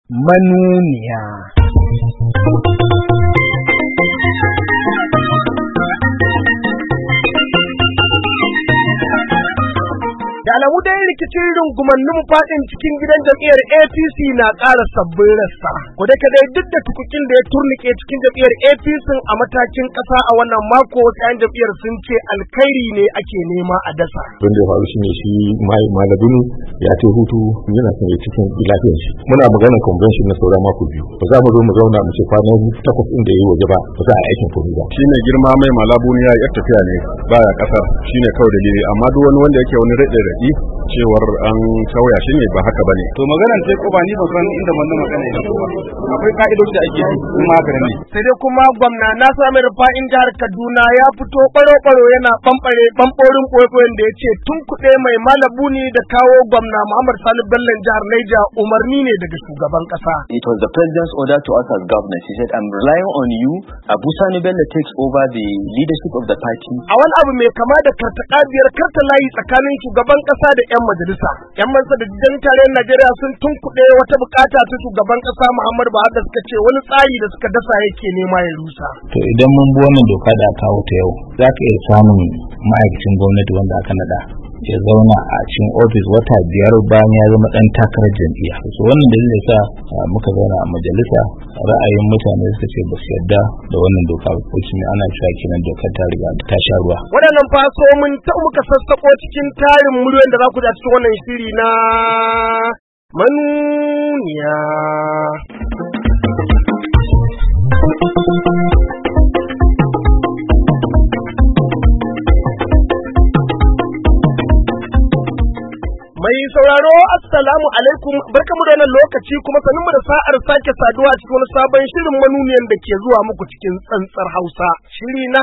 manuniya. Da alamu dai rikicin rungumannin fadin cikin gidan jam'iyyar APC na ƙara sabbin rassa. Ko da kadai duk da tukukin da ya turnike cikin jam'iyyar APC a matakin ƙasa a wannan mako, wasu jam'iyyar sun ce alkhairi ne ake nema a dasa. Don da ya faru shine shi Maladuni ya ce hutu yana son ya cikin lafiyar shi. Muna maganar convention na sauran mako biyu. Ba za mu zo mu zauna mu ce kwana 8 din da yayi waje ba za a aikin komai ba. Shi ne girma mai Malabuni ya yi tafiya ne baya kasar, shine kawai dalili, amma duk wani wanda yake wani rade cewar an sauya shi ne ba haka bane. To maganar sai ko ba ni ban san inda wannan magana yake ba. Akwai ka'idoji da ake yi kuma haka ne. Sai dai kuma gwamna Nasiru Rufa'in jihar Kaduna ya fito baro yana bamborin koyoyin da yace tun kuɗe mai Malabuni da kawo gwamna Muhammad Sani Bello jihar Niger umarni ne daga shugaban kasa. It was the president's order to us as governors. He said, I'm relying on you. Abu Sani Bello takes over the leadership of the party. A wani abu mai kama da kartakabiyar karta layi tsakanin shugaban kasa da 'yan majalisa. 'Yan majalisa da gidan tarayyar Najeriya sun tunkuɗe wata bukata ta shugaban kasa Muhammadu Buhari da suka ce wani tsari da suka dasa yake nema ya rusa. To idan mun bi wannan doka da aka kawo ta yau, za ka iya samun ma'aikacin gwamnati wanda aka nada ya zauna a cikin ofis wata 5 bayan ya zama dan takarar jam'iyya. So wannan dalilin sa muka zauna a majalisa, ra'ayin mutane suka ce ba su yarda da wannan doka ba, ko shine ana cewa kenan dokar ta riga ta sha ruwa. Waɗannan faso mun ta muka sassako cikin tarin muryoyin da za ku ji a cikin wannan shiri na manuniya. Mai sauraro assalamu alaikum, barkamu da wannan lokaci kuma sanin da sa'ar sake saduwa cikin wani sabon shirin manuniyan da ke zuwa muku cikin tsantsar Hausa. Shiri na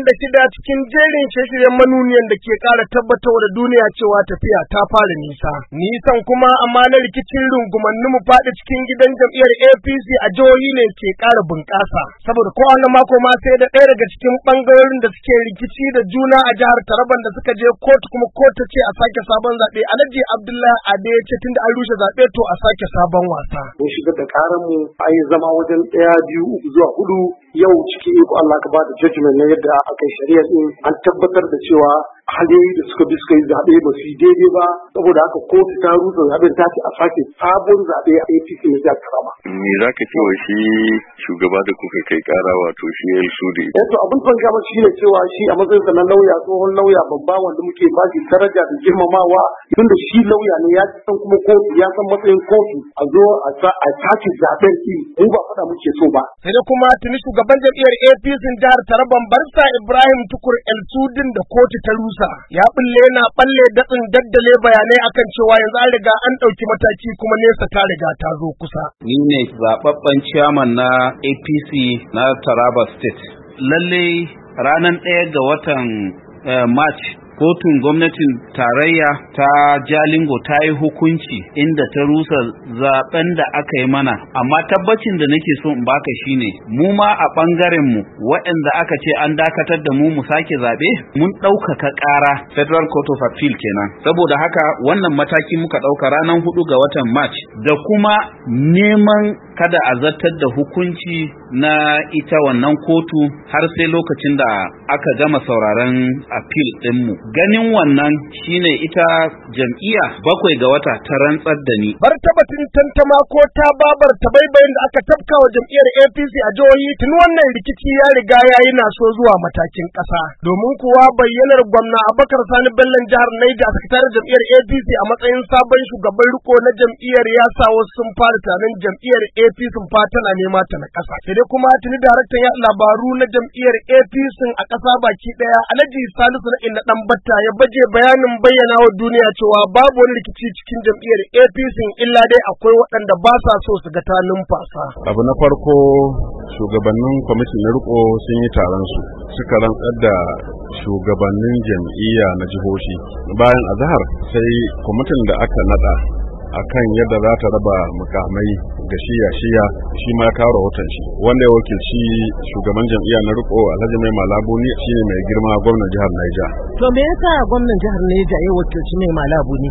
56 cikin jerin shirye-shiryen manuniyan da ke ƙara tabbatar da duniya cewa tafiya ta fara nisa. Nisan kuma amma na rikicin rungumannin mu faɗi cikin gidan jam'iyyar APC a jihohi ne ke ƙara bunƙasa. Saboda kowane mako ma sai da ɗaya daga cikin ɓangarorin da suke rikici da juna a jihar Taraban da suka je kotu, kuma kotu ce a sake sabon zaɓe. Alhaji Abdullahi Ade ya ce tunda an rushe zaɓe to a sake sabon wasa. Mun shiga da karan mu a yi zama wajen 1, 2, 3 zuwa 4 yau ciki iko Allah ka ba da judgment na yadda aka yi shari'a din, an tabbatar da cewa hanyoyi da suka bi suka yi zaɓe ba su yi daidai ba, saboda haka kotu ta rusa zaɓen ta ce a sake sabon zaɓe a APC na jihar Taraba. Me za ka ce wa shi shugaba da kuka kai kara wato shi El Sudi? To abin ban gama shi ne cewa shi a matsayinsa na lauya, tsohon lauya babba wanda muke ba shi daraja da girmamawa, tunda shi lauya ne ya san kuma kotu ya san matsayin kotu, a zo a sake zaɓen ɗin mu ba faɗa muke so ba. Sai dai kuma tuni shugaban jam'iyyar APC jihar Taraban Barista Ibrahim Tukur El Sudin da kotu ta rusa ya balle datsin daddale bayanai akan cewa yanzu an riga an ɗauki mataki kuma nesa ta riga ta zo kusa. Ni ne zababben chairman na APC na Taraba State. Lalle ranar 1 ga watan March kotun gwamnatin tarayya ta Jalingo ta yi hukunci inda ta rusa zaben da aka yi mana, amma tabbacin da nake so in baka shine mu ma a bangaren mu waɗanda aka ce an dakatar da mu sake zabe mun ɗaukaka ƙara Federal Court of Appeal kenan. Saboda haka wannan mataki muka ɗauka ranar 4 ga watan March, da kuma neman kada a zartar da hukunci na ita wannan kotu har sai lokacin da aka gama sauraron appeal ɗinmu. Ganin wannan shine ita jam'iyya 7 ga wata ta rantsar da ni. Bar tabbatin tantama ko ta babar tabaibayin da aka tafka wa jam'iyyar APC a jihohi, tun wannan rikici ya riga yayi naso zuwa matakin ƙasa. Domin kuwa bayyanar gwamna Abubakar Sani Bello jihar Niger a sakataren jam'iyyar APC a matsayin sabon shugaban riko na jam'iyyar ya sa wasu sun fara tunanin jam'iyyar APC fa tana nema ta na ƙasa. Sai dai kuma tuni daraktan ya labaru na jam'iyyar APC a ƙasa baki ɗaya Alhaji Salisu na Inna Ɗanbatta ya baje bayanin bayyana wa duniya cewa babu wani rikici cikin jam'iyyar APC illa dai akwai waɗanda ba sa so su ga ta numfasa. Abu na farko, shugabannin kwamitin na riko sun yi taron su suka rantsar da shugabannin jam'iyya na jihohi. Bayan azahar sai kwamitin da aka nada akan yadda za ta raba mukamai ga shiya shi ma kawo rahoton shi, wanda ya wakilci shugaban jam'iyya na riko Alhaji Mai Malabuni shine mai girma gwamnan jihar Niger. To me yasa gwamnan jihar Niger ya wakilci Mai Malabuni?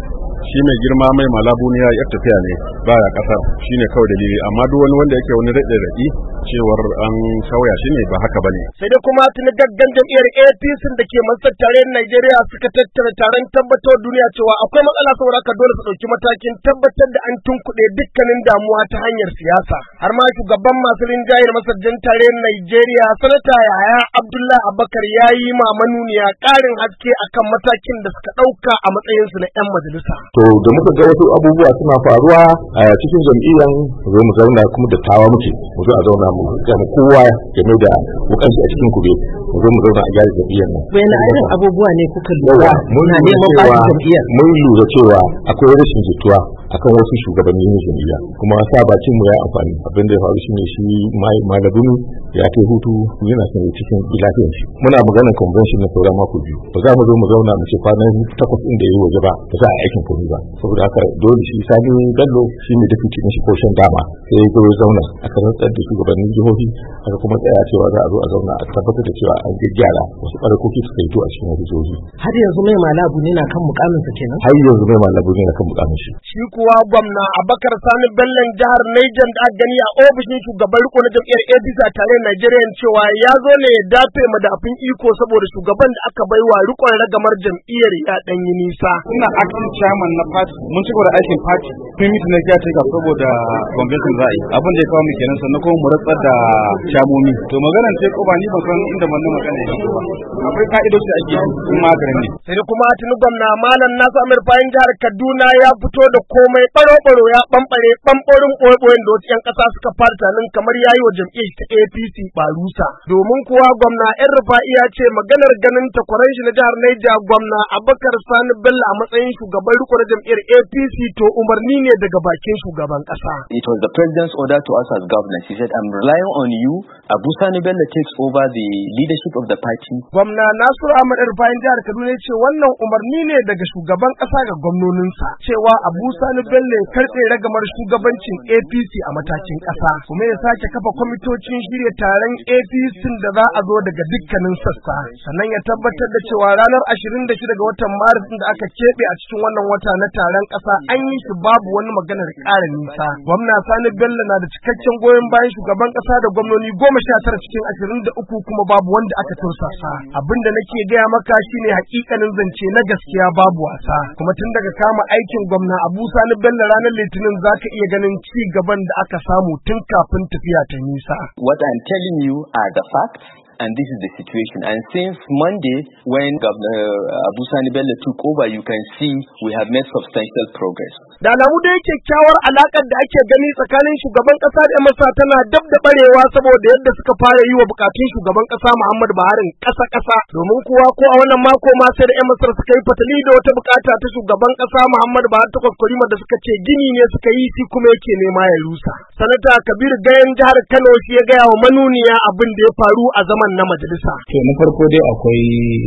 shi mai girma mai malabuniya ya tafiya ne baya kasar shine kawai dalili, amma duk wani wanda yake wani raɗe cewar an sauya shi ne ba haka bane. Sai dai kuma tuni gaggan jam'iyyar APC da ke masar tarayyar Najeriya suka tattara taron tabbatar duniya cewa akwai matsala saboda haka dole su ɗauki matakin tabbatar da an tunkuɗe dukkanin damuwa ta hanyar siyasa. Har ma shugaban masu rinjayar masarjan tarayyar Najeriya sanata Yahaya Abdullahi Abubakar ya yi ma manuniya ƙarin haske akan matakin da suka ɗauka a matsayinsu na 'yan majalisa. To da muka ga wasu abubuwa suna faruwa a cikin jam'iyyan zo mu zauna kuma da tawa muke mu zo a zauna mu ga kowa game da bukanci a cikin kube mu zo mu zauna a gyara jam'iyyar nan. Bayan irin abubuwa ne kuka lura na neman ɓata jam'iyyar. Mun lura cewa akwai rashin jituwa akan wasu shugabanni na jam'iyya kuma sa bakin mu ya amfani abin da ya faru shine shi malamin ya kai hutu yana sanye cikin lafiyar shi. Muna maganar convention na sauran mako biyu ba za mu zo mu zauna mu ce kwanan 8 inda yayi waje ba za a aikin komai ba saboda haka dole shi Sani Bello shi ne deputy na shi koshin dama sai ya zo zauna aka rantsar da shugabannin jihohi haka kuma tsaya cewa za a zo a zauna a tabbatar da cewa an gyara wasu ɓarakoki suka yi to a cikin wasu jihohi. Har yanzu mai malabu ne na kan mukaminsa kenan? Har yanzu mai malabu ne na kan mukamin shi. Shi kuwa gwamna Abubakar Sani Bello jihar Niger da aka gani a ofishin shugaban riko na jam'iyyar APC a tare Najeriya cewa ya zo ne ya dafe madafin iko saboda shugaban da aka baiwa rikon ragamar jam'iyyar ya dan yi nisa. Ina acting chairman na party mun ci gaba da aikin party mun yi tunan ya take saboda convention za a yi abin da ya kawo mu kenan sannan kuma mu ratsar da chamomi to maganar sai ko ba ni ban san inda wannan magana yake ba akwai ka'idoci da ake yi maganin ne. Sai kuma tuni gwamna Malam Nasu Amir Fayin jihar Kaduna ya fito da komai baro ya bambare bambarin boyen da wasu 'yan ƙasa suka fara tunanin kamar yayi wa jam'iyyar ta APC barusa domin kuwa gwamna Yan Rufa'i ya ce maganar ganin takwaran shi na jihar Niger gwamna Abubakar Sani Bello a matsayin shugaban riko na jam'iyyar APC to umarni ne daga bakin shugaban ƙasa. It was the president's order to us as governors. He said, I'm relying on you. Abu Sani Bello takes over the leadership of the party. Gwamna Nasiru Ahmad Rufa'in jihar Kaduna ya ce wannan umarni ne daga shugaban ƙasa ga gwamnoninsa cewa Abu Sani Bello ya karɓe ragamar shugabancin APC a matakin ƙasa kuma ya sake kafa kwamitocin shirya taron APC da za a zo daga dukkanin sassa sannan ya tabbatar da cewa ranar 26 ga watan Maris da aka keɓe a cikin wannan wata na taron ƙasa an yi shi babu wani maganar ƙara nisa. Gwamna Sani Bello na da cikakken goyon bayan shugaban ƙasa da gwamnoni 19 cikin 23 kuma babu wanda aka tursasa. Abinda nake gaya maka shine hakikanin zance na gaskiya babu wasa. Kuma tun daga kama aikin gwamna Abu Sani Bello ranar Litinin zaka iya ganin ci gaban da aka samu tun kafin tafiya ta nisa. What I'm telling you are the facts. And this is the situation. And since Monday, when Governor Abu Sani Bello took over, you can see we have made substantial progress. Da alamu dai kyakkyawar alakar da ake gani tsakanin shugaban kasa da masa tana dab da barewa saboda yadda suka fara yi wa bukatun shugaban kasa Muhammadu Buhari kasa domin kuwa ko a wannan mako ma sai da Masar suka yi fatali da wata bukata ta shugaban kasa Muhammadu Buhari ta kwaskwarima da suka ce gini ne suka yi shi kuma yake nema ya rusa. Sanata Kabir Gayan jihar Kano shi ya gaya wa manuniya abin da ya faru a zaman na majalisa. To na farko dai akwai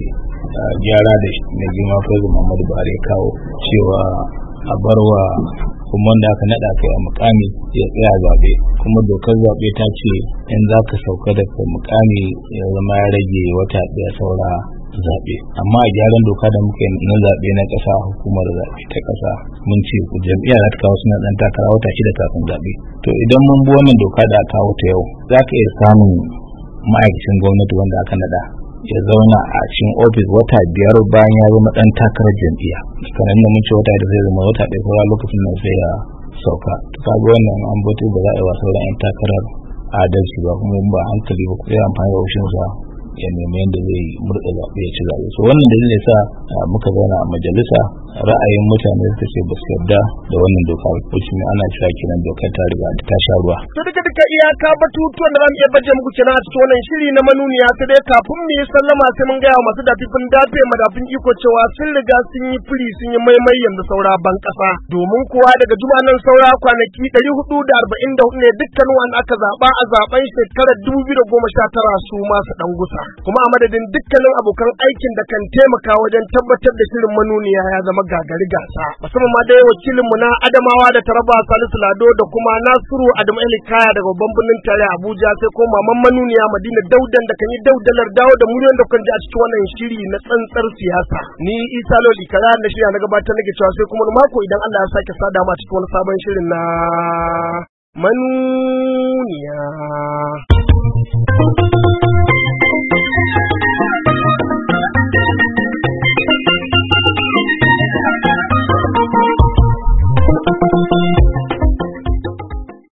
gyara da mai girma President Muhammadu Buhari ya kawo cewa a barwa kuma wanda aka naɗa kai a mukami ya tsaya zaɓe kuma dokar zaɓe ta ce in za ka sauka daga mukami ya zama ya rage wata ɗaya saura zaɓe amma a gyaran doka da muke na zaɓe na ƙasa hukumar zaɓe ta ƙasa mun ce jam'iyyar za ta kawo suna ɗan takara wata 6 kafin zaɓe to idan mun bi wannan doka da aka kawo ta yau za ka iya samun ma'aikacin gwamnati wanda aka naɗa ya zauna a cikin ofis wata 5 bayan ya zama ɗan takarar jam'iyya kanan da mun ce wata da zai zama wata 1 saura lokacin nan sai ya sauka to kaga wannan an bauta ba za a yi wa sauran 'yan takarar adalci ba kuma ba hankali ba ku amfani da haushinsa ya nemi yadda zai murɗa zaɓe ya ci zaɓe so wannan dalilin sa muka zauna a majalisa ra'ayin mutane suka ce ba su yarda da wannan doka ko shi ana cewa kiran dokar ta riga ta sha ruwa. To duka iyaka batutuwan da zamu iya baje muku kenan a cikin wannan shiri na manuniya sai dai kafin mu yi sallama sai mun gaya masu dafifin dafe madafin iko cewa sun riga sun yi firi sun yi maimai yanzu saura ban kasa domin kuwa daga juma'a nan saura kwanaki 444 ne dukkan wanda aka zaba a zaben shekarar 2019 su ma su dan gusa kuma a madadin dukkanin abokan aikin da kan taimaka wajen tabbatar da shirin manuniya ya zama gagari gasa. Musamman ma dai wakilinmu na Adamawa da Taraba Salisu Lado da kuma Nasiru Adamu Elikaya daga babban birnin tare Abuja, sai ko maman manuniya Madina Daudan da kan yi daudalar dawo da muryoyin da kan ji a cikin wannan shiri na tsantsar siyasa. Ni Isa Loli Kara na shirya na gabatar nake cewa sai kuma mako idan Allah ya sake sada mu a cikin wani sabon shirin na manuniya.